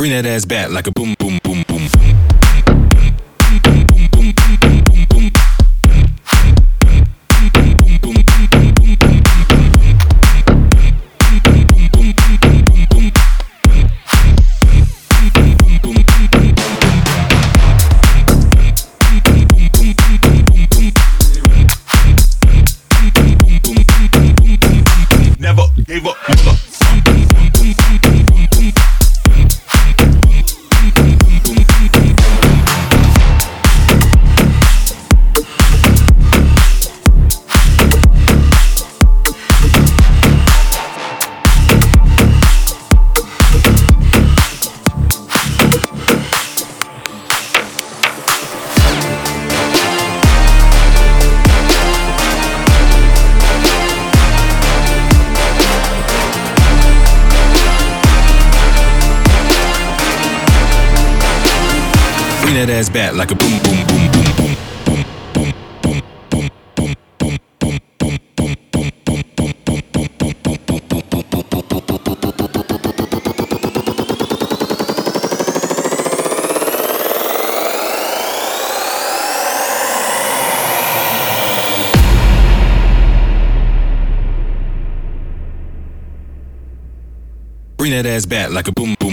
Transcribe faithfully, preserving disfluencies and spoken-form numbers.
Bring that ass back like a boom, boom, boom, boom. Never gave up, never. Bring that ass back like a boom, boom, boom, boom, boom, boom, boom, boom, boom, boom, boom, boom, boom, boom, boom, boom, boom, boom, boom, Bring that ass back like a boom, boom.